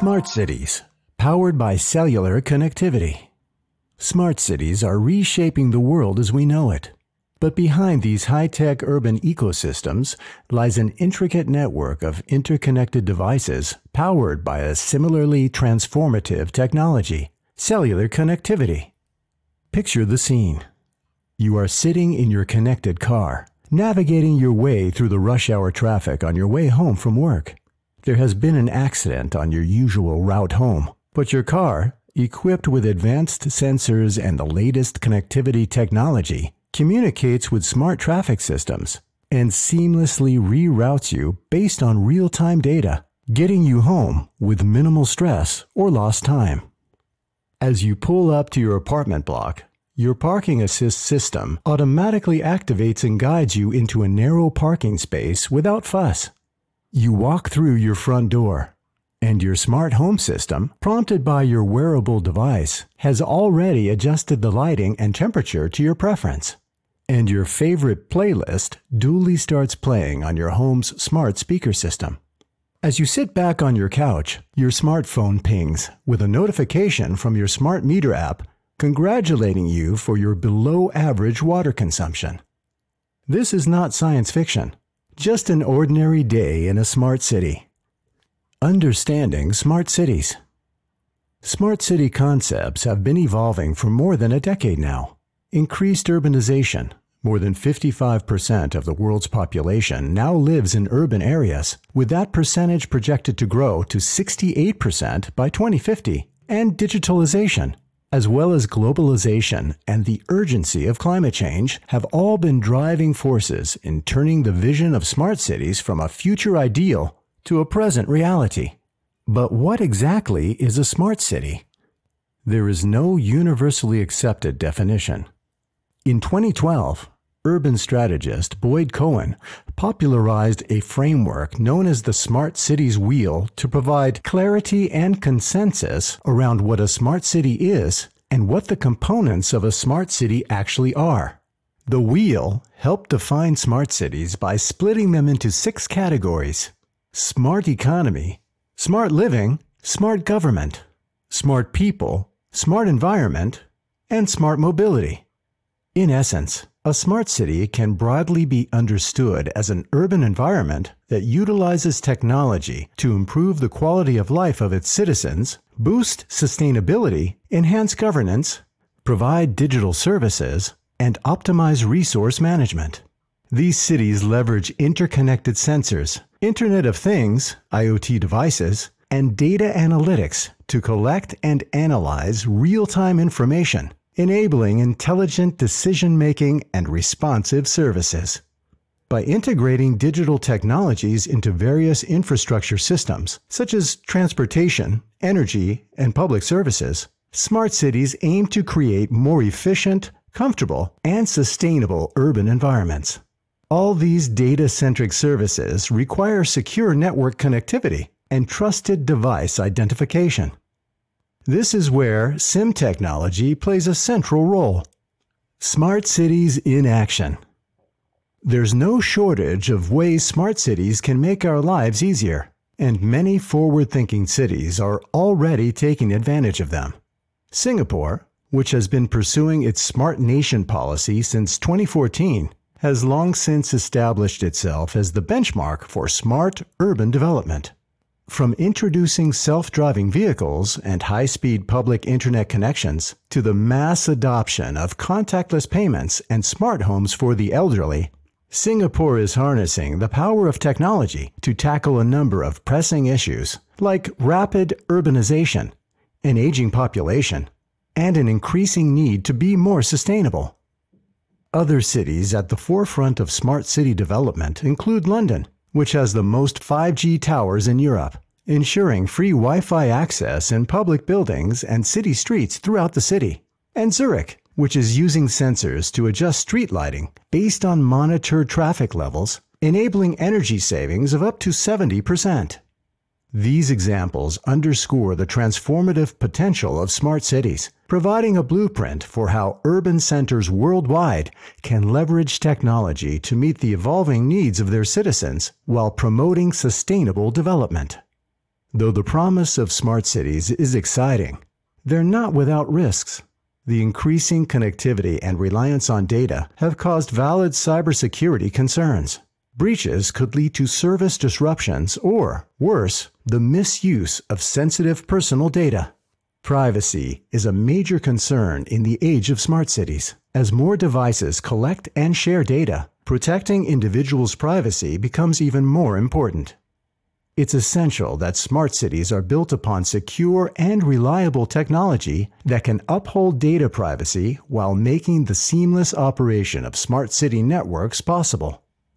Smart cities, powered by cellular connectivity. Smart cities are reshaping the world as we know it. But behind these high-tech urban ecosystems lies an intricate network of interconnected devices powered by a similarly transformative technology, cellular connectivity. Picture the scene. You are sitting in your connected car, navigating your way through the rush hour traffic on your way home from work. There has been an accident on your usual route home, but your car, equipped with advanced sensors and the latest connectivity technology, communicates with smart traffic systems and seamlessly reroutes you based on real-time data, getting you home with minimal stress or lost time. As you pull up to your apartment block, your parking assist system automatically activates and guides you into a narrow parking space without fuss. You walk through your front door, and your smart home system, prompted by your wearable device, has already adjusted the lighting and temperature to your preference. And your favorite playlist duly starts playing on your home's smart speaker system. As you sit back on your couch, your smartphone pings with a notification from your smart meter app congratulating you for your below-average water consumption. This is not science fiction, just an ordinary day in a smart city. Understanding smart cities. Smart city concepts have been evolving for more than a decade now. Increased urbanization. More than 55% of the world's population now lives in urban areas, with that percentage projected to grow to 68% by 2050. And digitalization, as well as globalization and the urgency of climate change, have all been driving forces in turning the vision of smart cities from a future ideal to a present reality. But what exactly is a smart city? There is no universally accepted definition. In 2012, urban strategist Boyd Cohen popularized a framework known as the Smart Cities Wheel to provide clarity and consensus around what a smart city is and what the components of a smart city actually are. The wheel helped define smart cities by splitting them into 6 categories: smart economy, smart living, smart government, smart people, smart environment, and smart mobility. In essence, a smart city can broadly be understood as an urban environment that utilizes technology to improve the quality of life of its citizens, boost sustainability, enhance governance, provide digital services, and optimize resource management. These cities leverage interconnected sensors, Internet of Things, IoT devices, and data analytics to collect and analyze real-time information, enabling intelligent decision-making and responsive services. By integrating digital technologies into various infrastructure systems, such as transportation, energy, and public services, smart cities aim to create more efficient, comfortable, and sustainable urban environments. All these data-centric services require secure network connectivity and trusted device identification. This is where SIM technology plays a central role. Smart cities in action. There's no shortage of ways smart cities can make our lives easier, and many forward-thinking cities are already taking advantage of them. Singapore, which has been pursuing its Smart Nation policy since 2014, has long since established itself as the benchmark for smart urban development. From introducing self-driving vehicles and high-speed public internet connections to the mass adoption of contactless payments and smart homes for the elderly, Singapore is harnessing the power of technology to tackle a number of pressing issues like rapid urbanization, an aging population, and an increasing need to be more sustainable. Other cities at the forefront of smart city development include London, which has the most 5G towers in Europe, ensuring free Wi-Fi access in public buildings and city streets throughout the city, and Zurich, which is using sensors to adjust street lighting based on monitored traffic levels, enabling energy savings of up to 70%. These examples underscore the transformative potential of smart cities, providing a blueprint for how urban centers worldwide can leverage technology to meet the evolving needs of their citizens while promoting sustainable development. Though the promise of smart cities is exciting, they're not without risks. The increasing connectivity and reliance on data have caused valid cybersecurity concerns. Breaches could lead to service disruptions or, worse, the misuse of sensitive personal data. Privacy is a major concern in the age of smart cities. As more devices collect and share data, protecting individuals' privacy becomes even more important. It's essential that smart cities are built upon secure and reliable technology that can uphold data privacy while making the seamless operation of smart city networks possible.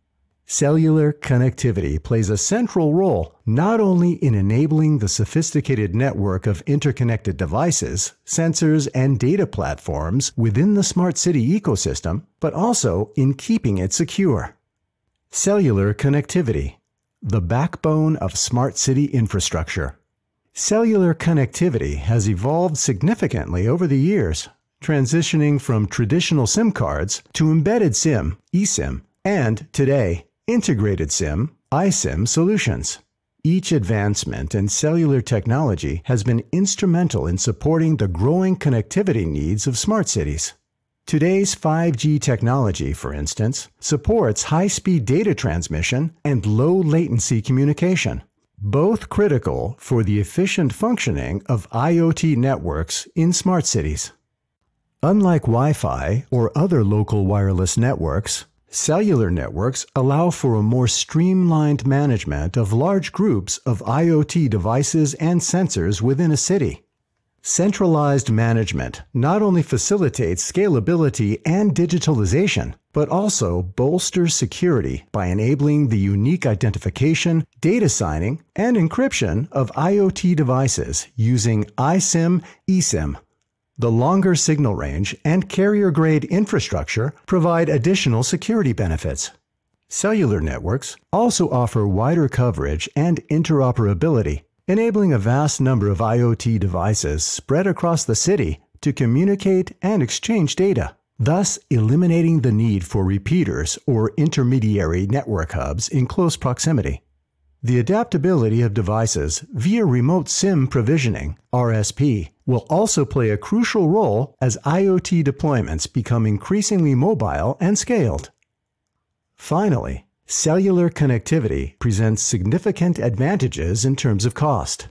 Cellular connectivity plays a central role not only in enabling the sophisticated network of interconnected devices, sensors, and data platforms within the smart city ecosystem, but also in keeping it secure. Cellular connectivity, the backbone of smart city infrastructure. Cellular connectivity has evolved significantly over the years, transitioning from traditional SIM cards to embedded SIM, eSIM, and today, integrated SIM, iSIM solutions. Each advancement in cellular technology has been instrumental in supporting the growing connectivity needs of smart cities. Today's 5G technology, for instance, supports high-speed data transmission and low-latency communication, both critical for the efficient functioning of IoT networks in smart cities. Unlike Wi-Fi or other local wireless networks, cellular networks allow for a more streamlined management of large groups of IoT devices and sensors within a city. Centralized management not only facilitates scalability and digitalization, but also bolsters security by enabling the unique identification, data signing, and encryption of IoT devices using iSIM, eSIM. The longer signal range and carrier-grade infrastructure provide additional security benefits. Cellular networks also offer wider coverage and interoperability, enabling a vast number of IoT devices spread across the city to communicate and exchange data, thus eliminating the need for repeaters or intermediary network hubs in close proximity. The adaptability of devices via remote SIM provisioning, RSP, will also play a crucial role as IoT deployments become increasingly mobile and scaled. Finally, cellular connectivity presents significant advantages in terms of cost.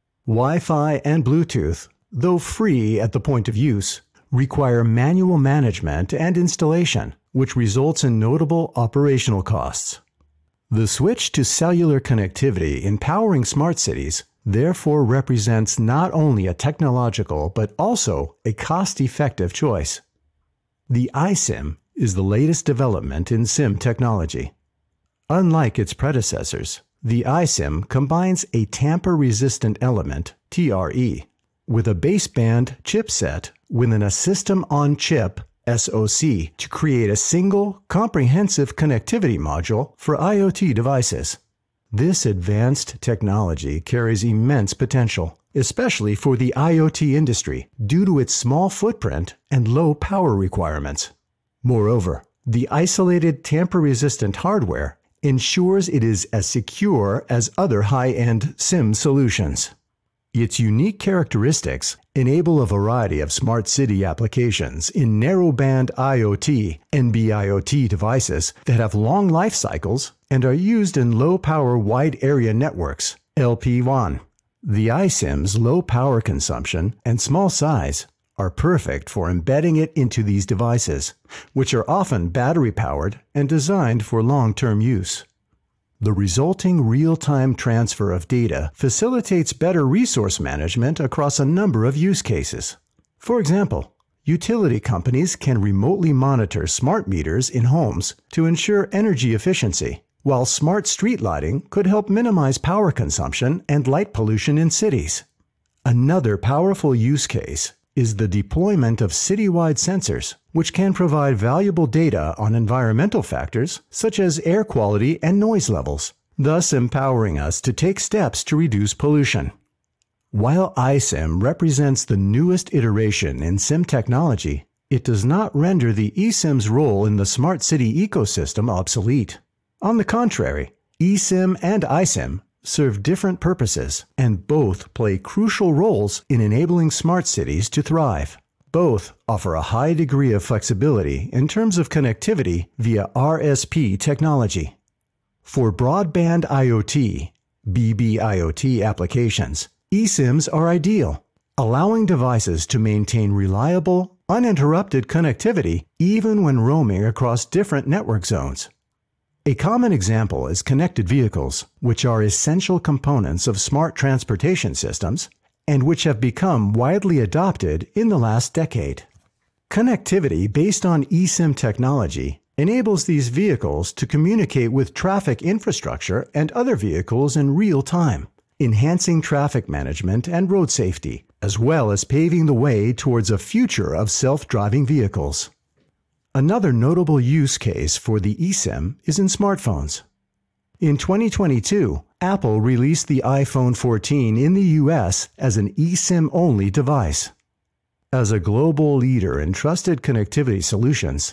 Wi-Fi and Bluetooth, though free at the point of use, require manual management and installation, which results in notable operational costs. The switch to cellular connectivity in powering smart cities therefore represents not only a technological but also a cost-effective choice. The iSIM is the latest development in SIM technology. Unlike its predecessors, the iSIM combines a tamper-resistant element, TRE, with a baseband chipset within a system-on-chip SoC to create a single, comprehensive connectivity module for IoT devices. This advanced technology carries immense potential, especially for the IoT industry, due to its small footprint and low power requirements. Moreover, the isolated tamper-resistant hardware ensures it is as secure as other high-end SIM solutions. Its unique characteristics enable a variety of smart city applications in narrowband IoT, NB-IoT devices that have long life cycles and are used in low-power wide area networks, LPWAN. The iSIM's low power consumption and small size are perfect for embedding it into these devices, which are often battery-powered and designed for long-term use. The resulting real-time transfer of data facilitates better resource management across a number of use cases. For example, utility companies can remotely monitor smart meters in homes to ensure energy efficiency, while smart street lighting could help minimize power consumption and light pollution in cities. Another powerful use case is the deployment of citywide sensors, which can provide valuable data on environmental factors such as air quality and noise levels, thus empowering us to take steps to reduce pollution. While iSIM represents the newest iteration in SIM technology, it does not render the eSIM's role in the smart city ecosystem obsolete. On the contrary, eSIM and iSIM serve different purposes, and both play crucial roles in enabling smart cities to thrive. Both offer a high degree of flexibility in terms of connectivity via RSP technology. For broadband IoT, BBIoT applications, eSIMs are ideal, allowing devices to maintain reliable, uninterrupted connectivity even when roaming across different network zones. A common example is connected vehicles, which are essential components of smart transportation systems and which have become widely adopted in the last decade. Connectivity based on eSIM technology enables these vehicles to communicate with traffic infrastructure and other vehicles in real time, enhancing traffic management and road safety, as well as paving the way towards a future of self-driving vehicles. Another notable use case for the eSIM is in smartphones. In 2022, Apple released the iPhone 14 in the US as an eSIM-only device. As a global leader in trusted connectivity solutions,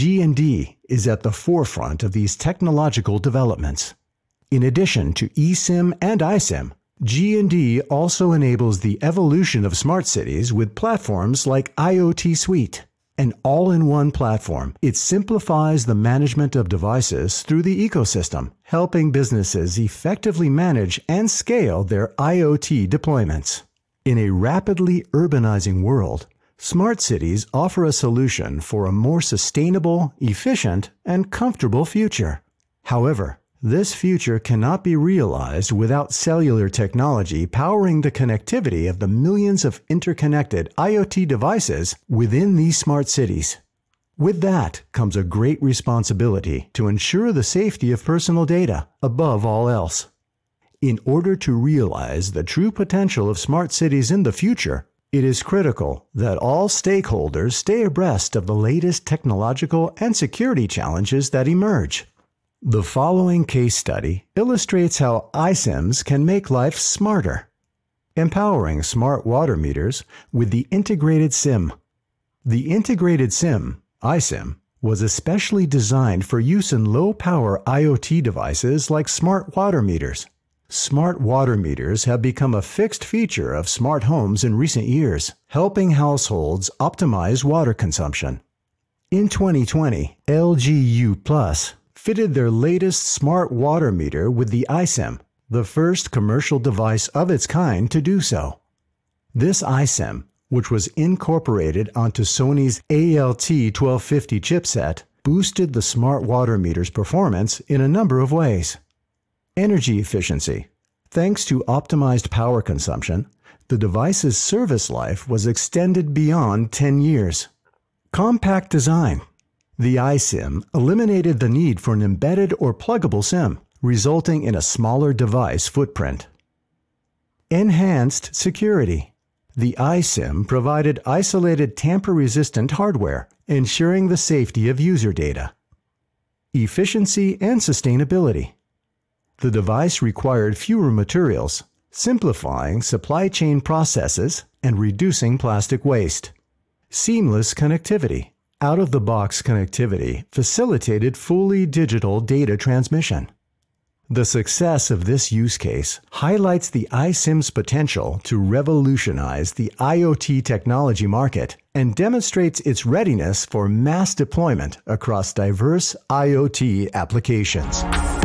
G&D is at the forefront of these technological developments. In addition to eSIM and iSIM, G&D also enables the evolution of smart cities with platforms like IoT Suite. An all-in-one platform, it simplifies the management of devices through the ecosystem, helping businesses effectively manage and scale their IoT deployments. In a rapidly urbanizing world, smart cities offer a solution for a more sustainable, efficient, and comfortable future. However, this future cannot be realized without cellular technology powering the connectivity of the millions of interconnected IoT devices within these smart cities. With that comes a great responsibility to ensure the safety of personal data above all else. In order to realize the true potential of smart cities in the future, it is critical that all stakeholders stay abreast of the latest technological and security challenges that emerge. The following case study illustrates how iSIMs can make life smarter, empowering smart water meters with the integrated SIM. The integrated SIM, iSIM, was especially designed for use in low-power IoT devices like smart water meters. Smart water meters have become a fixed feature of smart homes in recent years, helping households optimize water consumption. In 2020, LG U+ fitted their latest smart water meter with the iSIM, the first commercial device of its kind to do so. This iSIM, which was incorporated onto Sony's ALT1250 chipset, boosted the smart water meter's performance in a number of ways. Energy efficiency. Thanks to optimized power consumption, the device's service life was extended beyond 10 years. Compact design. The iSIM eliminated the need for an embedded or pluggable SIM, resulting in a smaller device footprint. Enhanced security. The iSIM provided isolated tamper-resistant hardware, ensuring the safety of user data. Efficiency and sustainability. The device required fewer materials, simplifying supply chain processes and reducing plastic waste. Seamless connectivity. Out-of-the-box connectivity facilitated fully digital data transmission. The success of this use case highlights the iSIM's potential to revolutionize the IoT technology market and demonstrates its readiness for mass deployment across diverse IoT applications.